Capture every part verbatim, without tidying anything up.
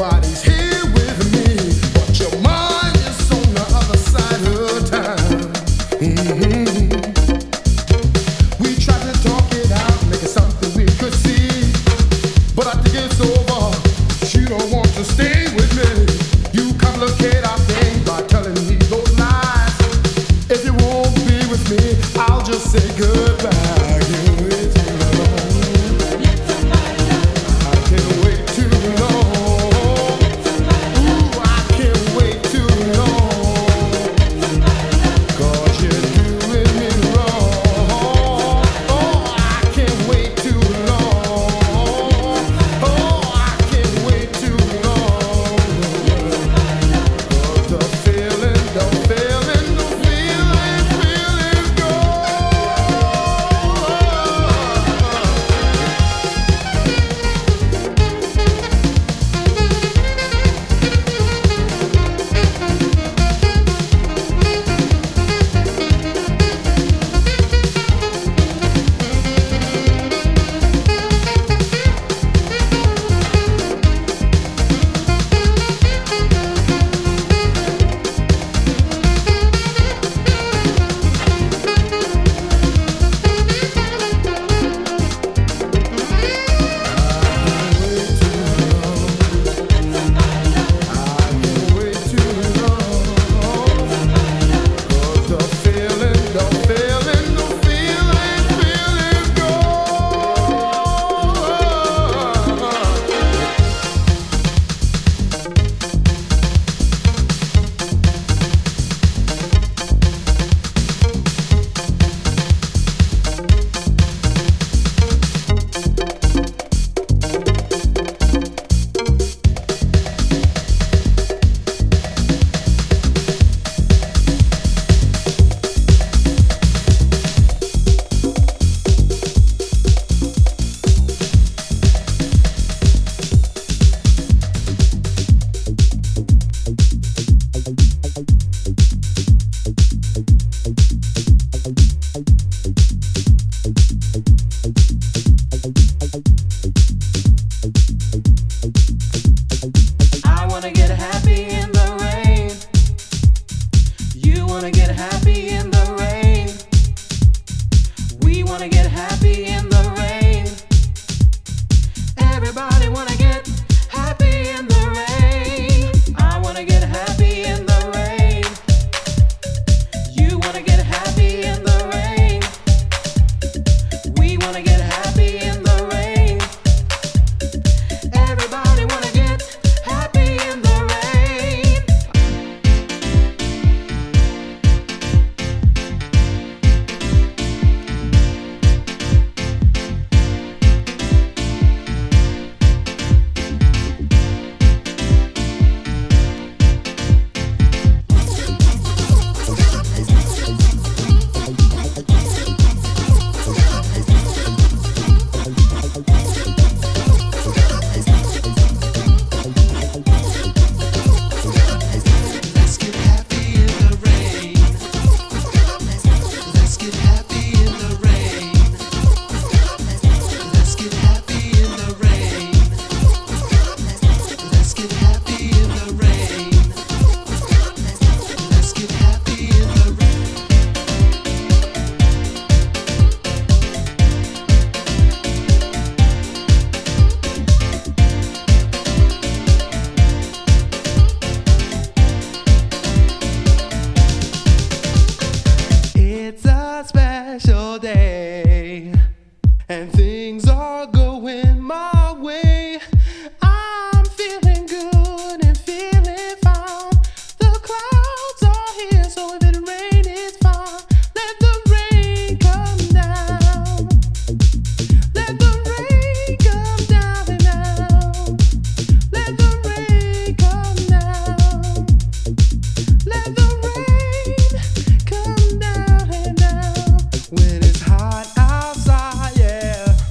When it's hot outside, yeah.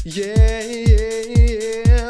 Yeah, yeah, yeah.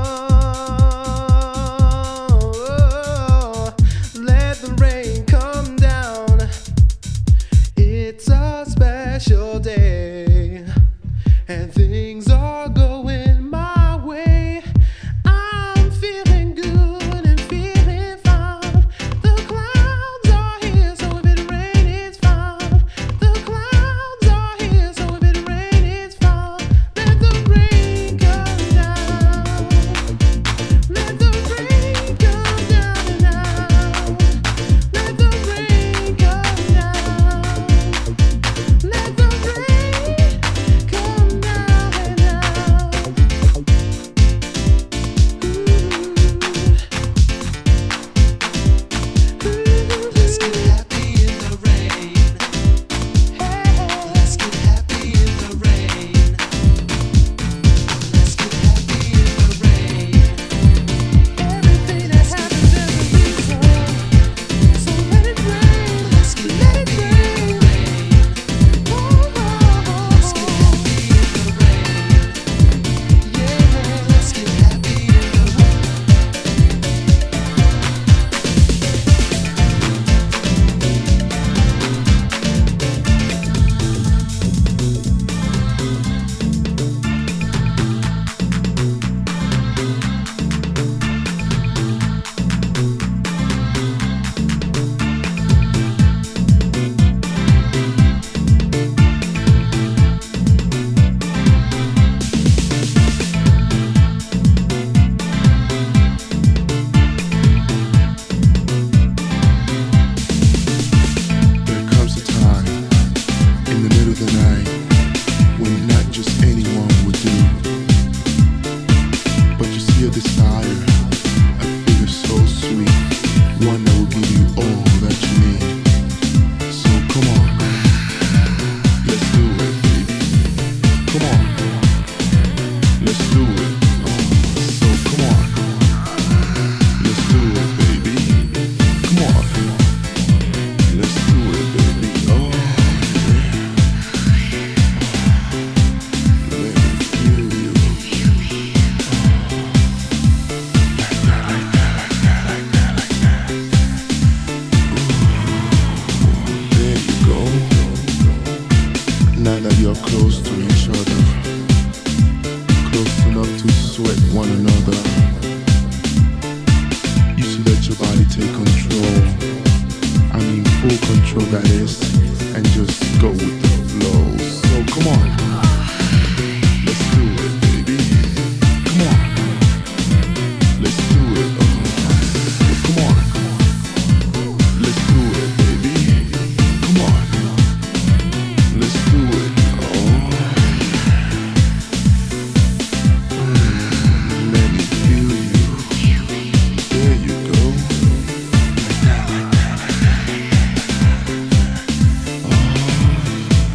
Oh, let the rain come down. It's a special day, and things are going my way. I'm feeling good and feeling fine. The clouds are here, so if it rains, it's fine. The clouds are here, so if it rains, it's fine. Let the rain come down. Let the rain come down now. Let the rain come down. Let the rain come down and now. Let's get happy in the rain. Let's get happy in the rain. Let's get happy in the rain. Everything that happens has a reason, so let it rain. Let's get Let it happy in the rain. rain. Oh, Let's get happy in the rain. yeah. Let's get happy in the rain. There comes a time in the middle of the night when not just anyone would do, but you see a desire, a figure so sweet, one that will give you all that you need. So come on, let's do it, baby. Come on, let's do it. Oh, so come on, let's do it, baby. Come on. Let's do it, baby. Oh, yeah. Let me feel you. Like that, like that, like that, like that, like that. Ooh, there you go. Now that you're close to each other, close enough to sweat one another, you should let your body take control. I mean full control, that is, and just go with the flow. So come on, let's do it, baby. Come on, let's do it. Oh, come on, let's do it, baby. Come on, let's do it. Oh, mm, let me feel you. There you go. Like that, like that, like that. Oh,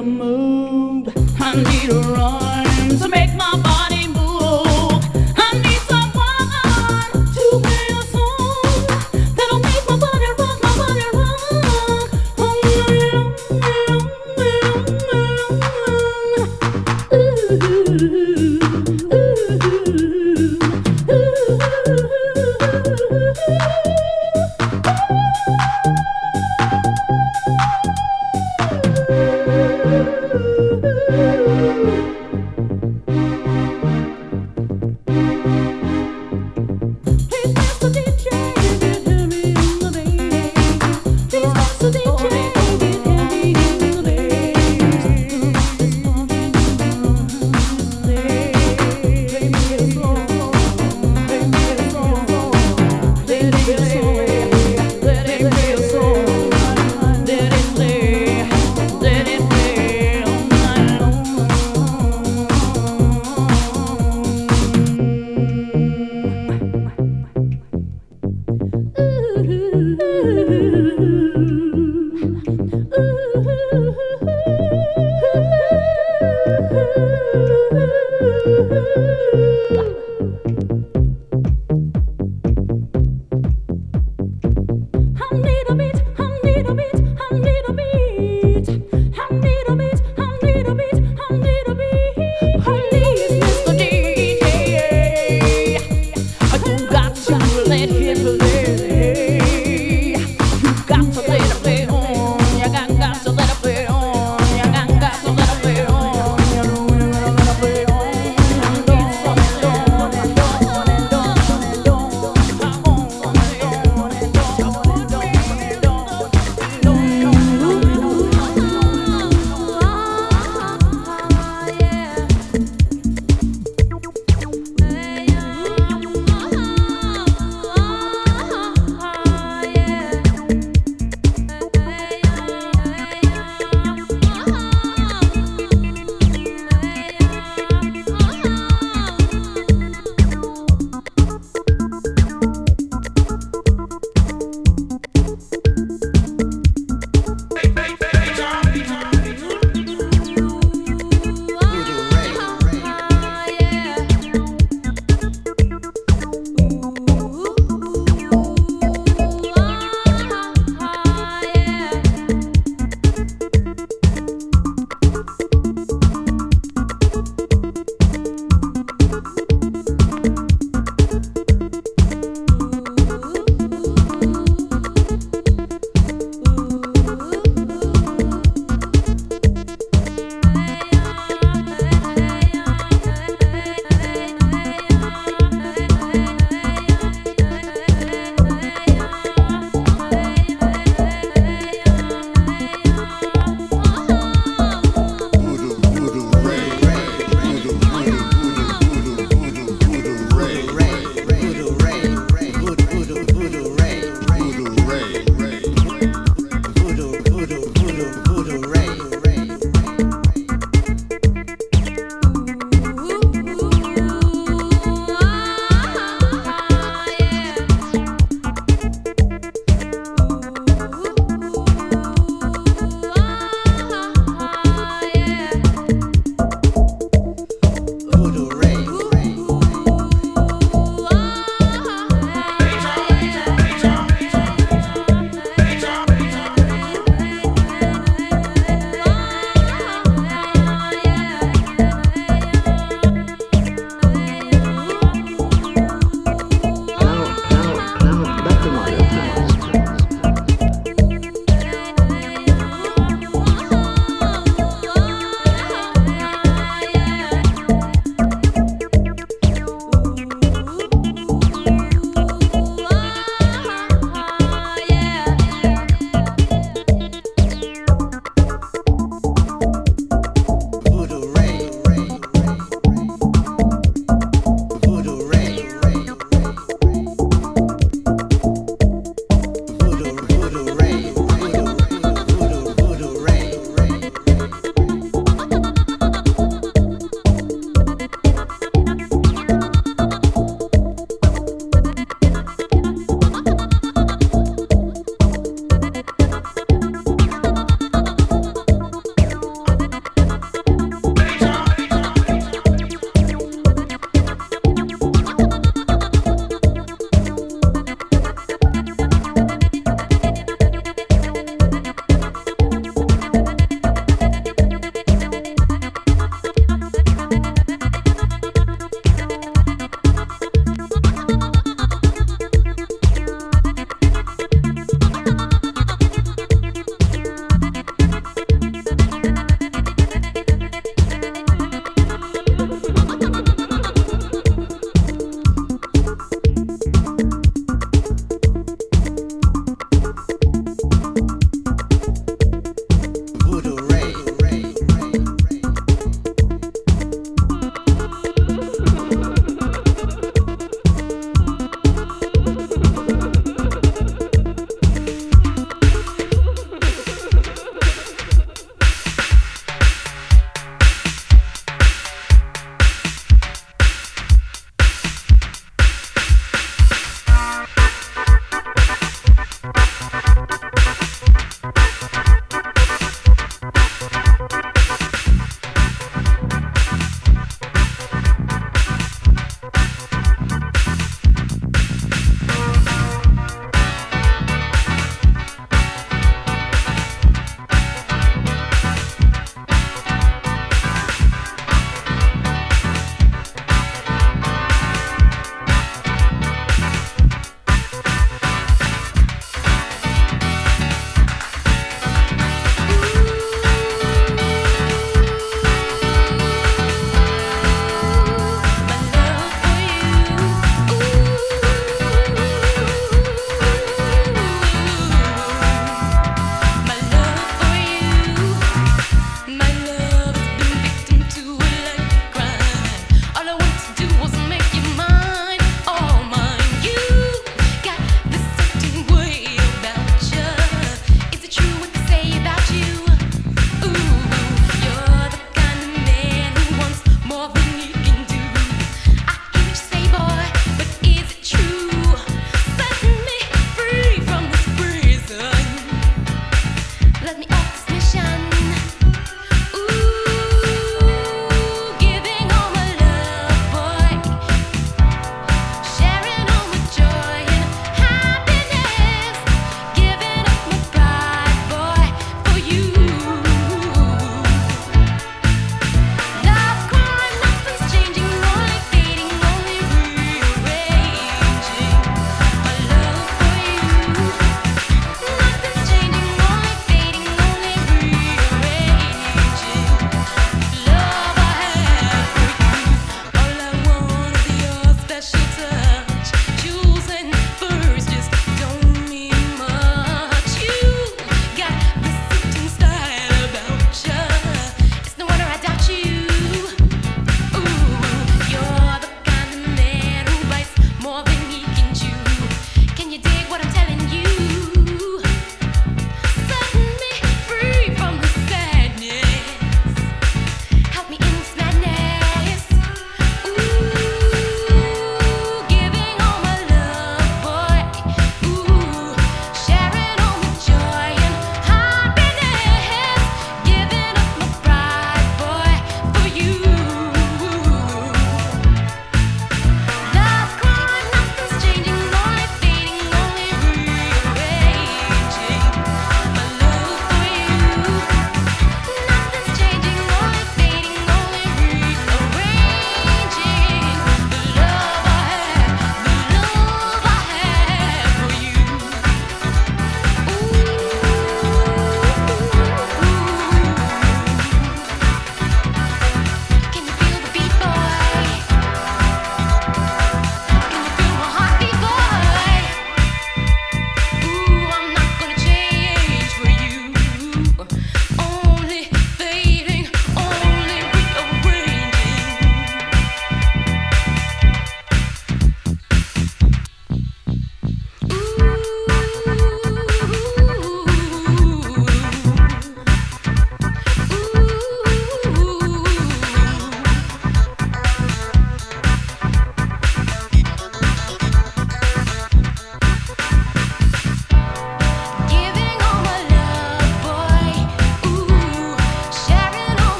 a move. I need a rhyme to make my body move. I need someone to play a song that'll make my body rock, my body rock. Oh,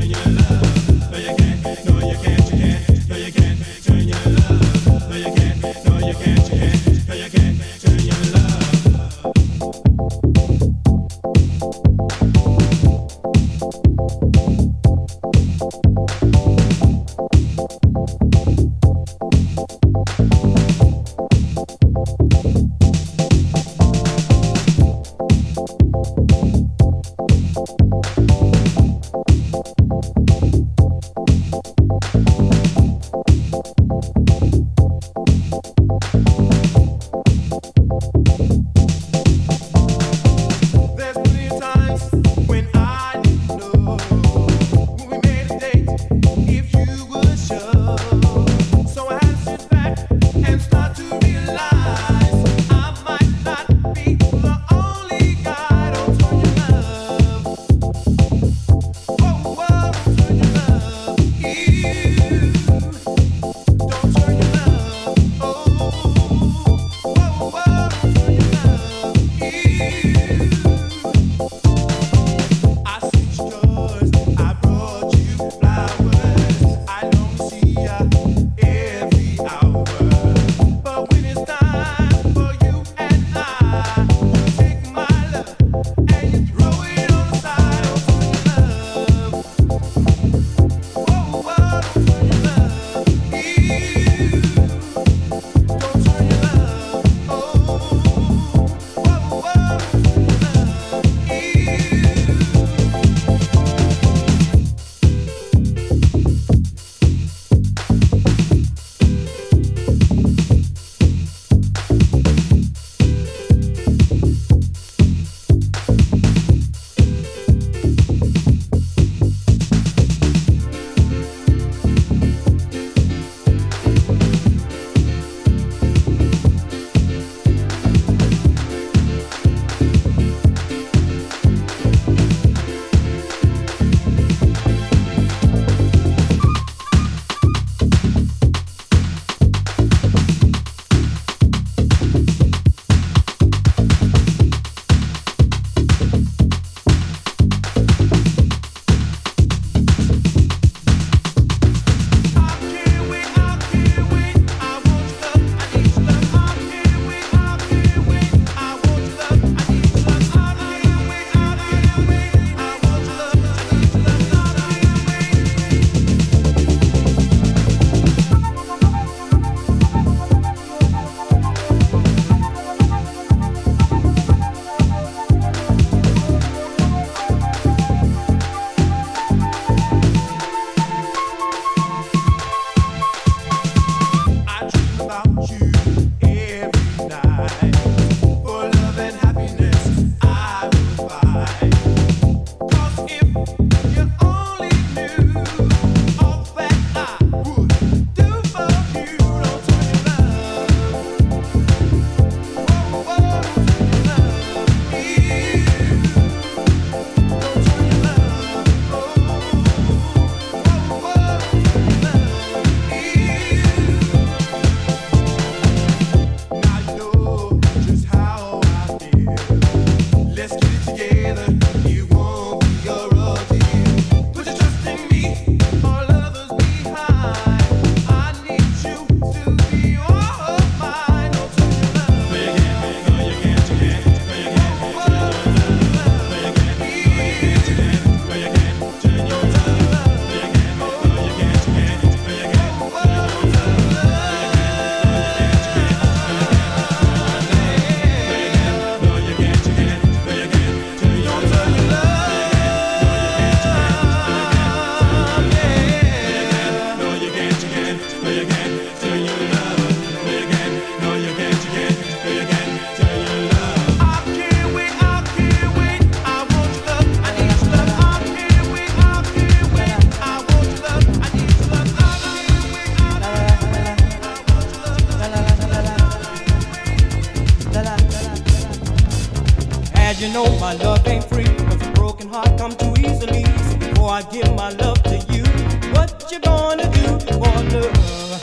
you know my love ain't free, 'cause a broken heart come too easily. So before I give my love to you, what you gonna do for love?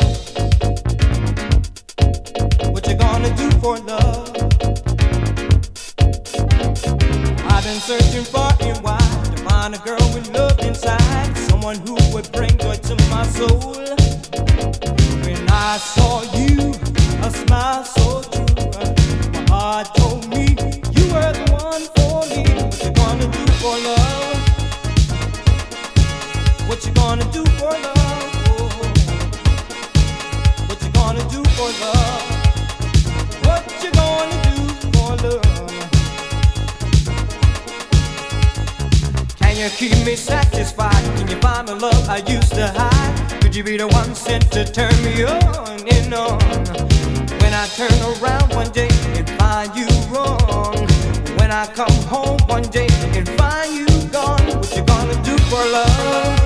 What you gonna do for love? I've been searching far and wide to find a girl with love inside, someone someone who would bring joy to my soul. When I saw you, a smile so true, my heart told me you were the one for me. What you gonna do for love? What you gonna do for love? Oh, what you gonna do for love? What you gonna do for love? Can you keep me satisfied? Can you find the love I used to hide? Could you be the one sent to turn me on and on? When I turn around one day and find you wrong, when I come home one day and find you gone, what you gonna do for love?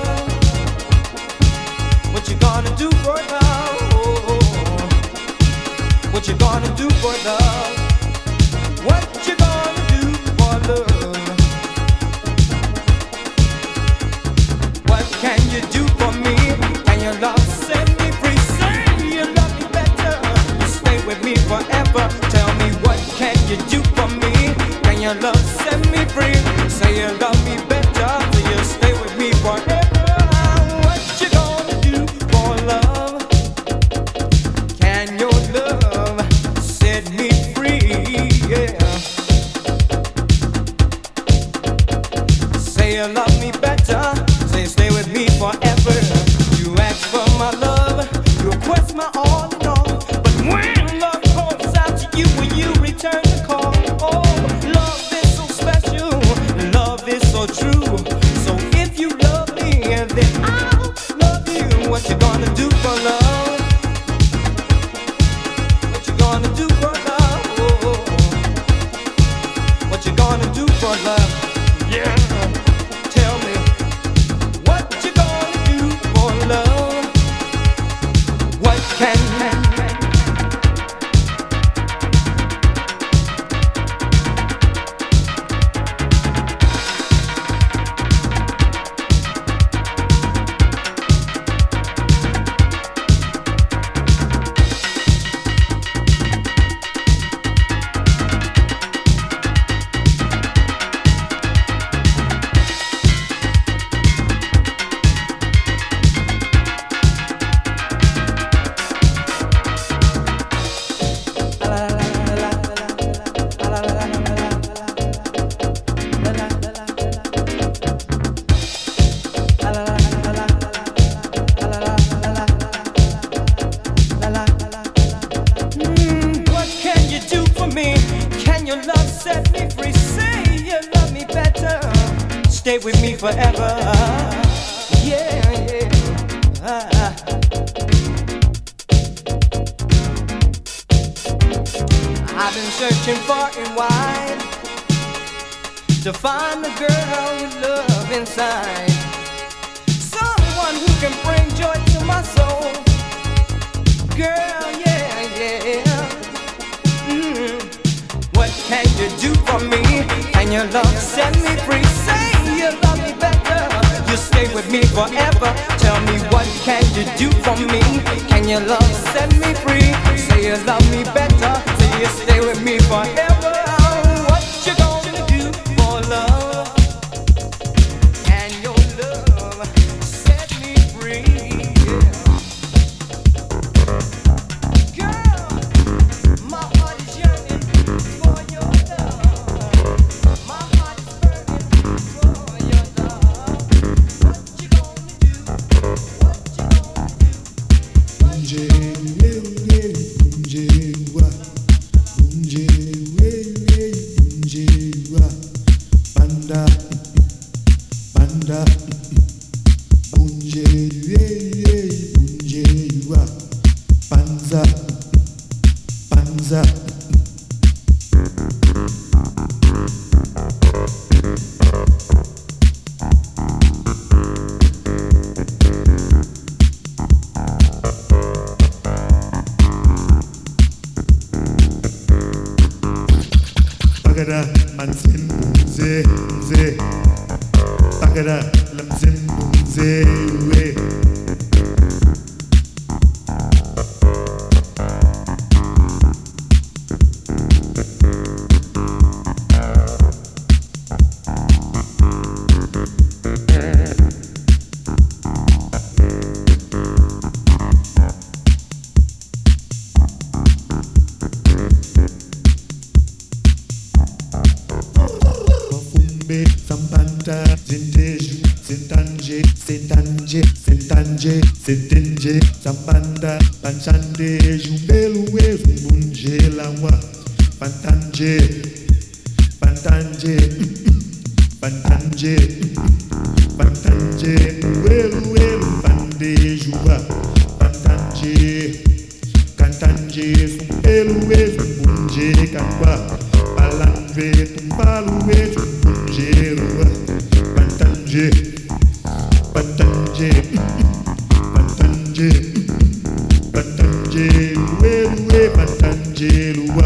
What you gonna do for love? Oh, what you gonna do for love? What you gonna do for love? What can you do for me? Can your love set me free? Say you love me better, you stay with me forever. Tell me what can you do for me? Can your love set me free? Say you love me better, so you stay with me forever. What you gonna do for love? Can your love set me free? Yeah. Say you love me better, say stay with me forever. You ask for my love, you request my all in all. But when love calls out to you, will you return the call? Oh, love is so special, love is so true. So if you love me, then I'll love you. What you gonna do for love? What you gonna do for love? Oh, what you gonna do for love? Yeah, tell me. What you gonna do for love? What can stay with me forever? Yeah, yeah. Ah. I've been searching far and wide to find the girl with love inside, someone who can bring joy to my soul. Girl, yeah, yeah. Mm. What can you do for me? Can your love set me free? Say you love me better, you stay with me forever. Tell me what can you do for me? Can your love set me free? Say you love me better, so you stay with me forever. What you gonna do for love? Can your love set me free? Yeah. Girl, my heart is yearning for your love. My heart is burning for your love. What you gonna do? What you gonna do? What you Banda, banda, bunje, bunje, banza, banza. Bagada, manzim, bunze, bunze. Bagada, lamzim, bunze, we. Sambanda, Zindeju, Zintanje, Zintanje, Zintanje, Zintanje, Sambanda, Panchande, Jumbelue, Zumbunje, Lawa, Pantanje, Pantanje, Pantanje, Pantanje, Uelue, Pande, Juba, Pantanje, Cantanje, Zumbelue, Zumbunje, Kakwa, Palanve, Tumbalue, Zumbunje, Rua, Pantanje, Pantanje, Pantanje, Pantanje, Uelue, Pantanje, Rua.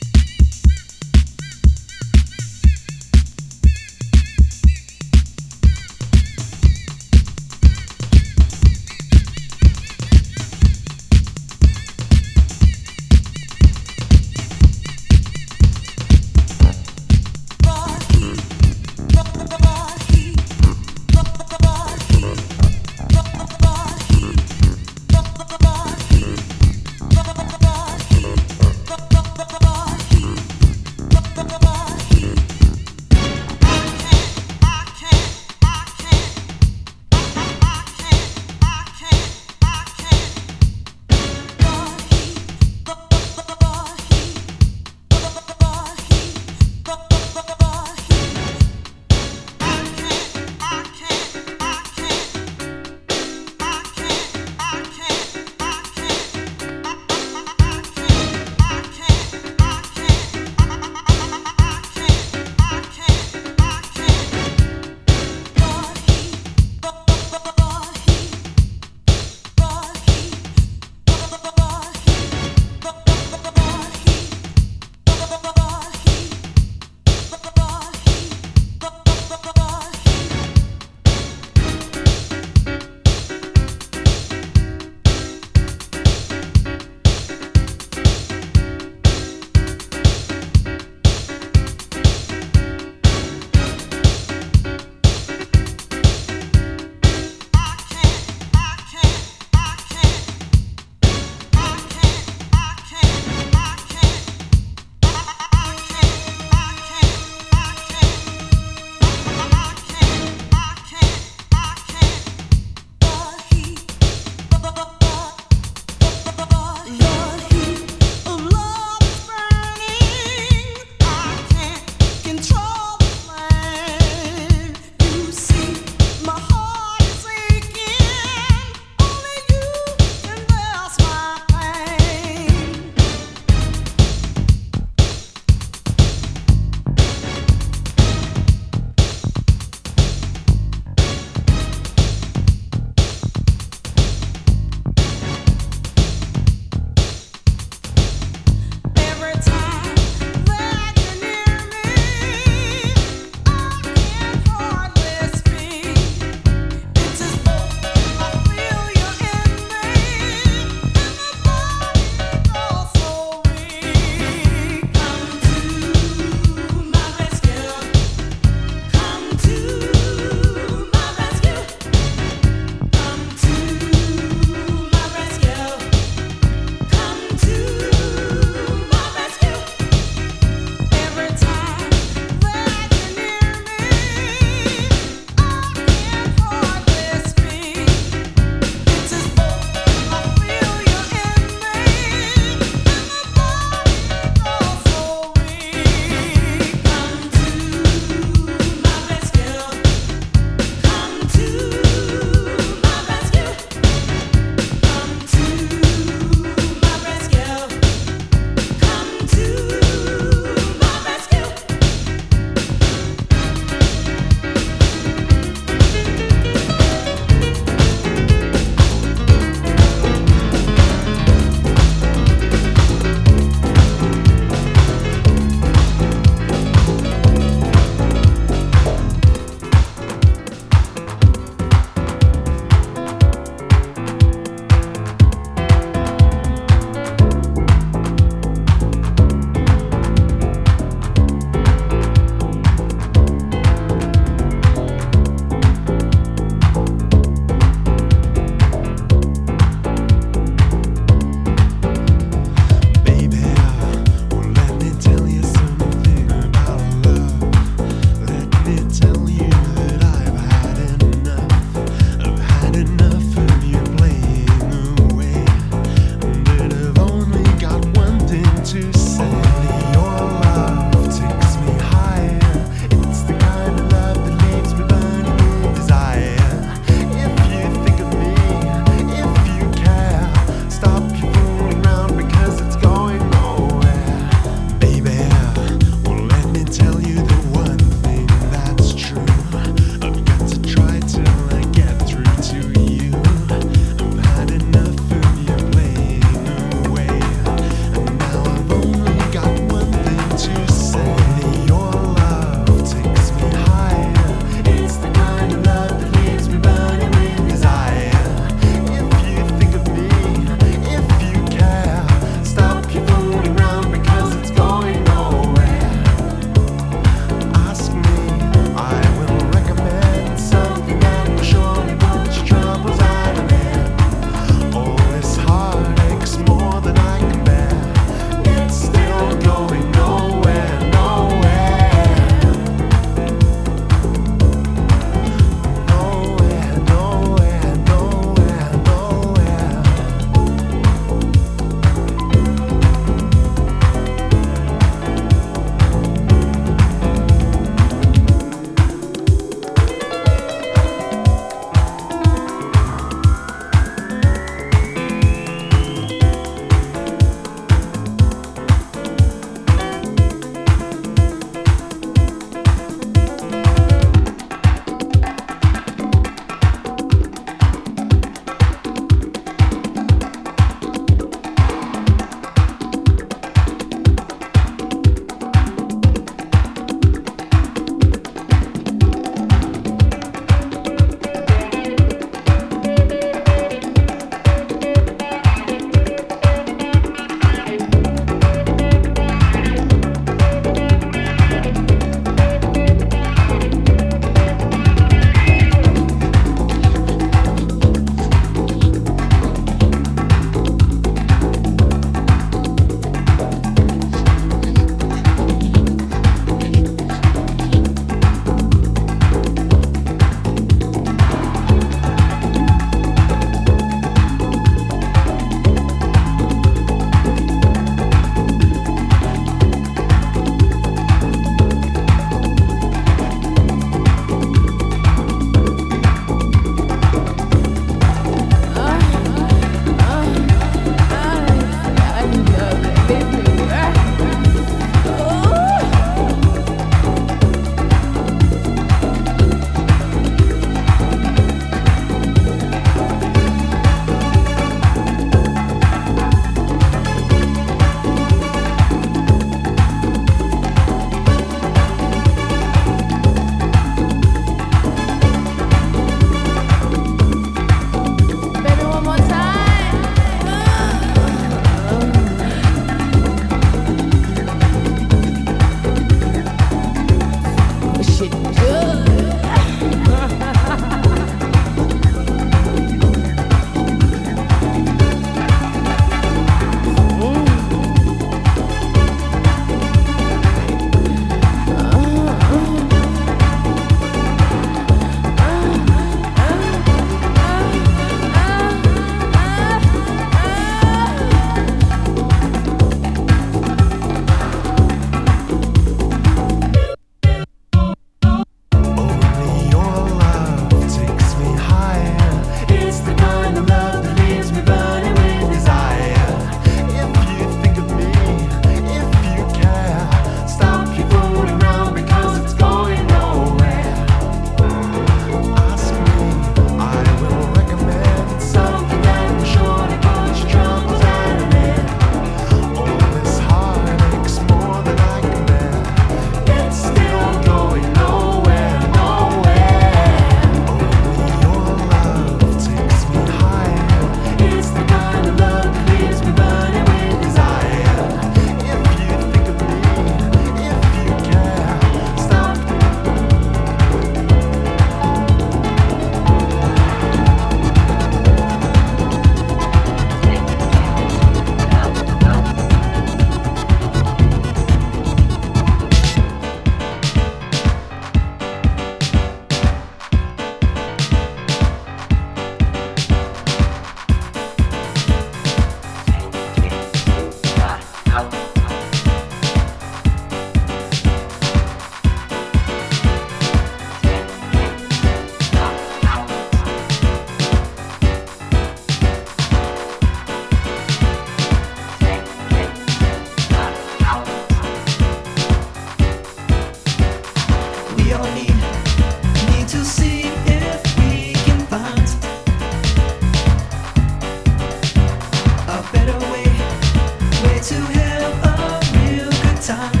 better way, way to have a real good time.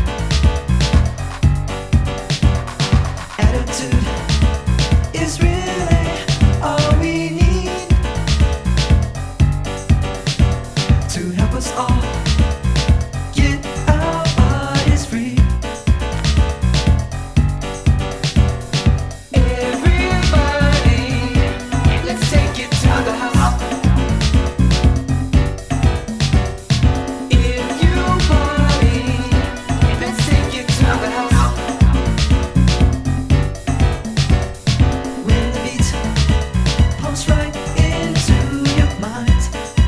Attitude is really all we need to help us all get our bodies free. Everybody, let's take it to the house. If you party, let's take it to the house. When the beat pumps right into your mind,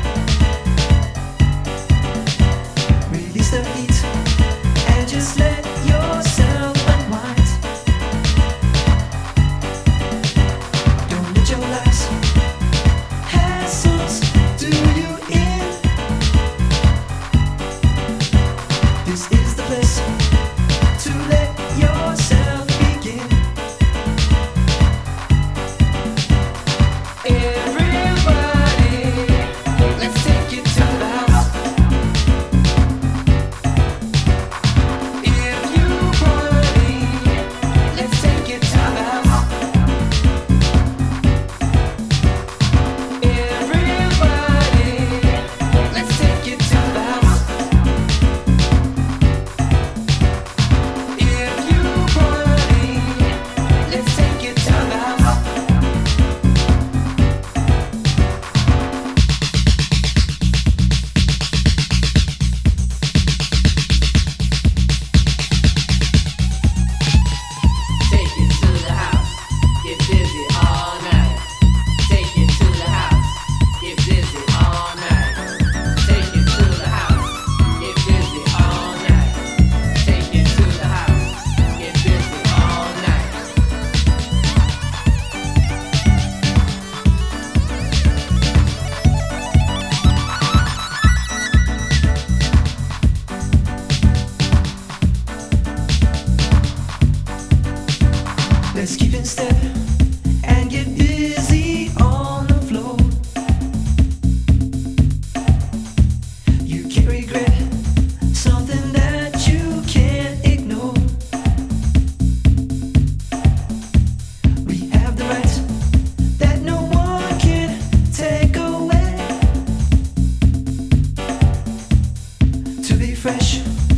release the heat and just let yourself unwind. Don't let your life's hassles do you in. This is the place to let yourself begin. Everybody, let's take it to the house. If you party, let's take it to the house. Everybody, let's take it to the house. If you party, let's take it to the house. Take it to the house, get busy all night. Take it to the house, get busy all night. Take it to the house, get busy all night. Take it to the house, get busy all night. Let's keep in step and get busy on the floor. You can't regret something that you can't ignore. We have the right that no one can take away. To be fresh